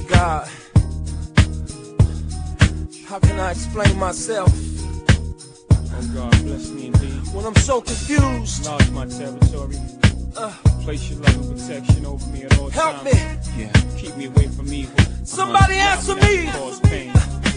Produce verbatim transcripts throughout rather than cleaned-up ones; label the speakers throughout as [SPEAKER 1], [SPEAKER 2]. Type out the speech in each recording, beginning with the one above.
[SPEAKER 1] God, how can I explain myself?
[SPEAKER 2] Oh God, bless me indeed.
[SPEAKER 1] When I'm so confused,
[SPEAKER 2] enlarge my territory.
[SPEAKER 1] Uh,
[SPEAKER 2] Place your love and protection over me at all
[SPEAKER 1] help
[SPEAKER 2] times.
[SPEAKER 1] me.
[SPEAKER 2] Yeah, keep me away from evil.
[SPEAKER 1] Somebody answer me.
[SPEAKER 2] Cause pain.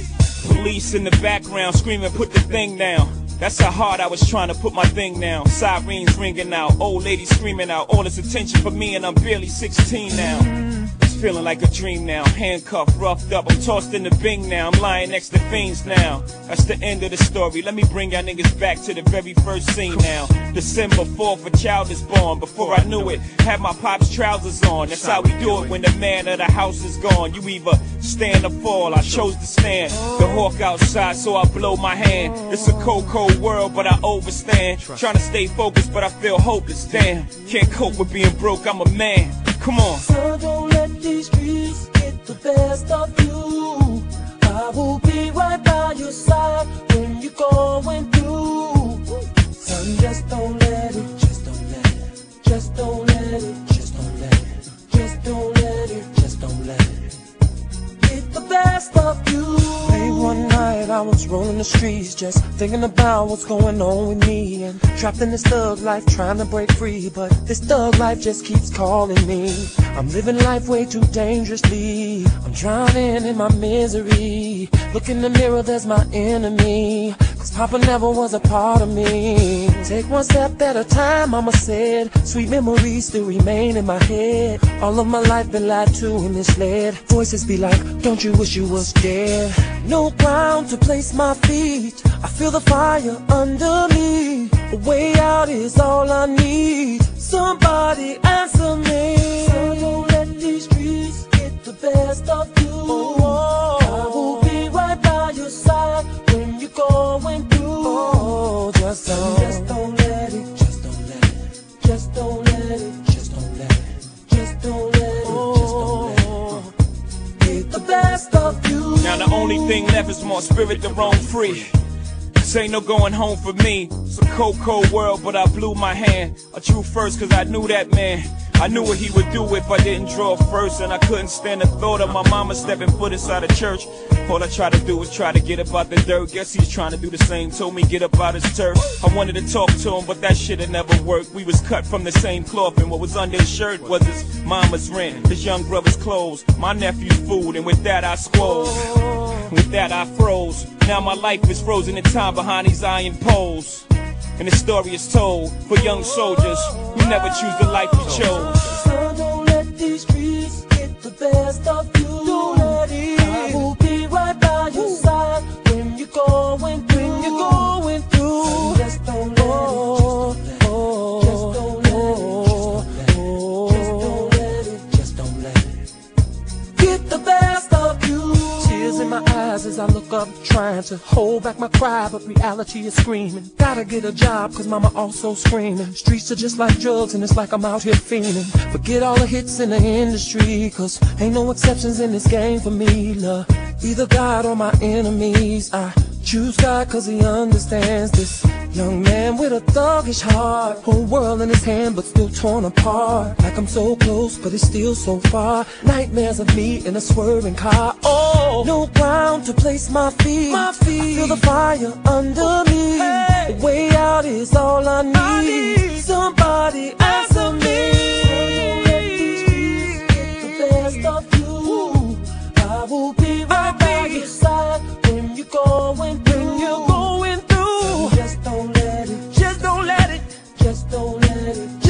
[SPEAKER 2] Police in the background screaming, put the thing down. That's how hard I was trying to put my thing down. Sirens ringing out, old lady screaming out. All this attention for me and I'm barely sixteen now. It's feeling like a dream now. Handcuffed, roughed up, I'm tossed in the Bing now. I'm lying next to fiends now. That's the end of the story. Let me bring y'all niggas back to the very first scene now. December fourth, a child is born. Before I knew it, had my pop's trousers on. That's how we do it when the man of the house is gone. You either stand or fall. I chose to stand. The hawk outside, so I blow my hand. It's a cold, cold world, but I overstand. Trying to stay focused, but I feel hopeless. Damn, can't cope with being broke. I'm a man. Come on.
[SPEAKER 3] So don't let these streets get the best of you. I will be right by your side when you're going through. Son, just don't let it, just don't let it, just don't let it, just don't let it, just don't let it, just don't let it get the best of you.
[SPEAKER 1] Late one night I was rolling the streets, just thinking about what's going on with me, and trapped in this thug life trying to break free, but this thug life just keeps calling me. I'm living life way too dangerously. I'm drowning in my misery. Look in the mirror, there's my enemy. Cause Papa never was a part of me. Take one step at a time, mama said. Sweet memories still remain in my head. All of my life been lied to and misled. Voices be like, don't you wish you was dead? No ground to place my feet. I feel the fire under me. A way out is all I need. Somebody answer me.
[SPEAKER 3] So don't let these streets get the best of you.
[SPEAKER 1] Oh,
[SPEAKER 3] I will be right by your side when you're going through.
[SPEAKER 1] oh, just don't,
[SPEAKER 3] Just don't let it, just don't let it, just don't let it, just don't let it, just don't let it, just don't let it get the best of you.
[SPEAKER 2] Now the only thing left is more spirit to roam free. This ain't no going home for me. It's a cold, cold world, but I blew my hand. I drew first cause I knew that man. I knew what he would do if I didn't draw first, and I couldn't stand the thought of my mama stepping foot inside a church. All I tried to do was try to get up out the dirt. Guess he's trying to do the same. Told me get up out his turf. I wanted to talk to him, but that shit had never worked. We was cut from the same cloth, and what was under his shirt was his mama's rent, his young brother's clothes, my nephew's food, and with that I squalled. With that I froze. Now my life is frozen in time behind these iron poles. And the story is told for young soldiers who never choose the life you chose.
[SPEAKER 3] So don't let these streets get the best of you.
[SPEAKER 1] don't let it.
[SPEAKER 3] I will be right by your side when you're going through.
[SPEAKER 1] When you're going through.
[SPEAKER 3] So just don't let
[SPEAKER 1] Oh,
[SPEAKER 3] it, just don't let it, just don't let it, just don't let it, just don't let it get the best of you.
[SPEAKER 1] Tears in my eyes as I look up, trying to hold back my cry, but reality is screaming. Gotta get a job, cause mama also screaming. Streets are just like drugs, and it's like I'm out here fiending. Forget all the hits in the industry, cause ain't no exceptions in this game for me. Love, either God or my enemies. I choose God cause he understands this young man with a thuggish heart. Whole world in his hand, but still torn apart. Like I'm so close, but it's still so far. Nightmares of me in a swerving car. Oh, no ground to place my feet. My feet. I feel the fire under me. Hey. The way out is all I need. I need. Somebody answer me.
[SPEAKER 3] So don't let these streets get the best of you. I will be right by your side when you're going through.
[SPEAKER 1] When you're going through.
[SPEAKER 3] So just don't let it,
[SPEAKER 1] Just don't let it.
[SPEAKER 3] just don't let it.